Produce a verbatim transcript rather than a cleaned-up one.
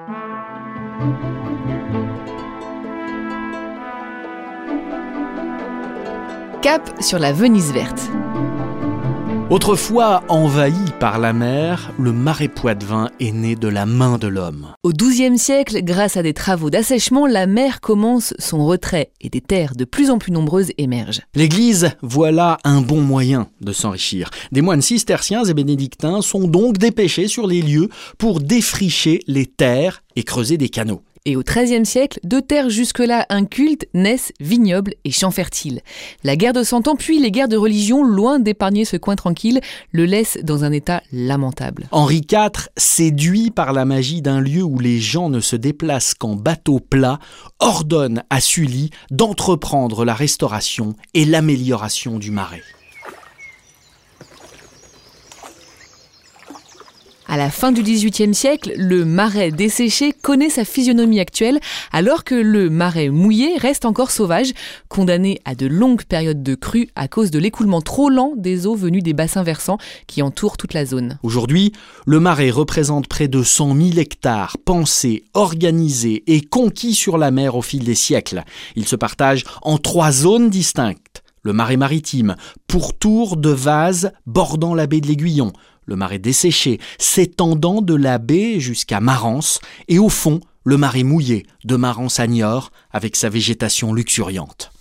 Cap sur la Venise verte. Autrefois envahi par la mer, le marais poitevin est né de la main de l'homme. Au douzième siècle, grâce à des travaux d'assèchement, la mer commence son retrait et des terres de plus en plus nombreuses émergent. L'Église, voilà un bon moyen de s'enrichir. Des moines cisterciens et bénédictins sont donc dépêchés sur les lieux pour défricher les terres et creuser des canaux. Et au treizième siècle, de terres jusque-là incultes naissent vignobles et champs fertiles. La guerre de Cent Ans puis les guerres de religion, loin d'épargner ce coin tranquille, le laissent dans un état lamentable. Henri quatre, séduit par la magie d'un lieu où les gens ne se déplacent qu'en bateau plat, ordonne à Sully d'entreprendre la restauration et l'amélioration du marais. À la fin du dix-huitième siècle, le marais desséché connaît sa physionomie actuelle, alors que le marais mouillé reste encore sauvage, condamné à de longues périodes de crue à cause de l'écoulement trop lent des eaux venues des bassins versants qui entourent toute la zone. Aujourd'hui, le marais représente près de cent mille hectares pensés, organisés et conquis sur la mer au fil des siècles. Il se partage en trois zones distinctes. Le marais maritime, pourtour de Vase bordant la baie de l'Aiguillon. Le marais desséché, s'étendant de la baie jusqu'à Marans, et au fond, le marais mouillé de Marans à Niort avec sa végétation luxuriante.